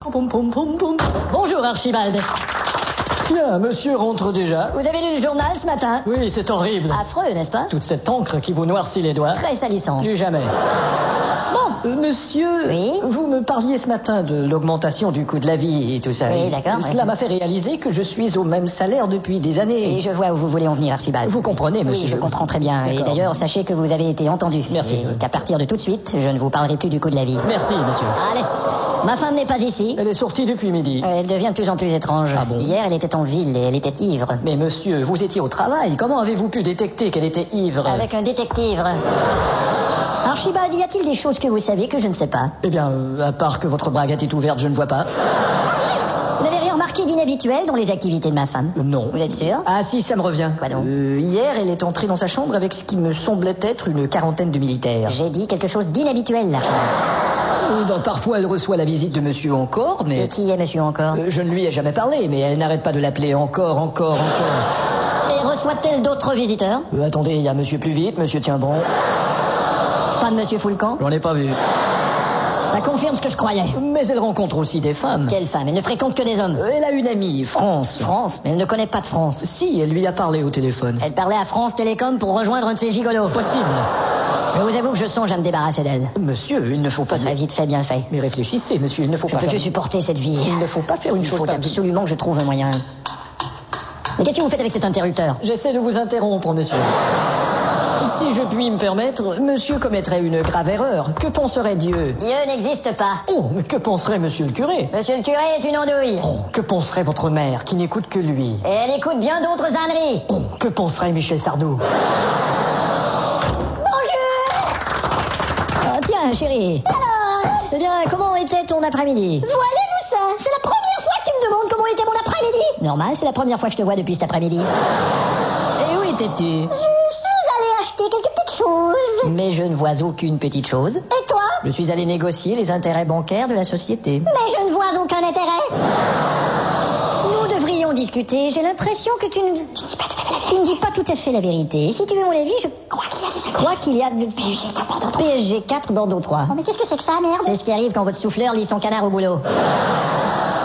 Poum, poum, poum, poum. Bonjour Archibald. Tiens, monsieur rentre déjà. Vous avez lu le journal ce matin? Oui, c'est horrible. Affreux, n'est-ce pas? Toute cette encre qui vous noircit les doigts. Très salissant. Plus jamais. Bon. Monsieur, Oui? Vous me parliez ce matin de l'augmentation du coût de la vie et tout ça. Oui, d'accord. Cela oui. m'a fait réaliser que je suis au même salaire depuis des années. Et je vois où vous voulez en venir, Archibald. Vous comprenez, monsieur? Oui, je comprends très bien. Et D'accord. d'ailleurs, sachez que vous avez été entendu. Merci. Et qu'à partir de tout de suite, je ne vous parlerai plus du coût de la vie. Merci, monsieur. Allez. Ma femme n'est pas ici. Elle est sortie depuis midi. Elle devient de plus en plus étrange. Ah bon? Hier, elle était en ville et elle était ivre. Mais monsieur, vous étiez au travail. Comment avez-vous pu détecter qu'elle était ivre? Avec un détective. Archibald, y a-t-il des choses que vous savez que je ne sais pas? Eh bien, à part que votre braguette est ouverte, je ne vois pas. Vous n'avez rien remarqué d'inhabituel dans les activités de ma femme? Non. Vous êtes sûr? Ah si, ça me revient. Quoi donc? Hier, elle est entrée dans sa chambre avec ce qui me semblait être une quarantaine de militaires. J'ai dit quelque chose d'inhabituel, là. Parfois, elle reçoit la visite de monsieur encore, mais... Et qui est monsieur encore? Je ne lui ai jamais parlé, mais elle n'arrête pas de l'appeler encore. Et reçoit-elle d'autres visiteurs? Attendez, il y a monsieur plus vite, monsieur tient bon. Pas de monsieur Foulcan? J'en ai pas vu. Ça confirme ce que je croyais. Mais elle rencontre aussi des femmes. Quelle femme? Elle ne fréquente que des hommes. Elle a une amie, France. France? Mais elle ne connaît pas de France. Si, elle lui a parlé au téléphone. Elle parlait à France Télécom pour rejoindre un de ses gigolos. Possible. Je vous avoue que je songe à me débarrasser d'elle. Monsieur, il ne faut pas... Ça serait vite fait, bien fait. Mais réfléchissez, monsieur, il ne faut Je pas peux faire... que supporter cette vie. Il ne faut pas faire une Il chose... faut absolument que je trouve un moyen. Mais qu'est-ce que vous faites avec cet interrupteur? J'essaie de vous interrompre, monsieur. Si je puis me permettre, monsieur commettrait une grave erreur. Que penserait Dieu? Dieu n'existe pas. Oh, mais que penserait monsieur le curé? Monsieur le curé est une andouille. Oh, que penserait votre mère qui n'écoute que lui? Et elle écoute bien d'autres âneries. Oh, que penserait Michel Sardou? Ah, tiens, chérie. Alors, Eh bien, comment était ton après-midi? voilez-vous ça? C'est la première fois que tu me demandes comment était mon après-midi. Normal, c'est la première fois que je te vois depuis cet après-midi. Et où étais-tu? Je suis allée acheter quelques petites choses. Mais je ne vois aucune petite chose. Et toi? Je suis allé négocier les intérêts bancaires de la société. Mais je ne vois aucun intérêt. Nous devrions discuter. J'ai l'impression que tu ne dis pas tout à fait la vérité. Si tu veux mon avis, je crois qu'il y a de... PSG 4, Bordeaux 3. Oh, mais qu'est-ce que c'est que ça, merde? C'est ce qui arrive quand votre souffleur lit son canard au boulot.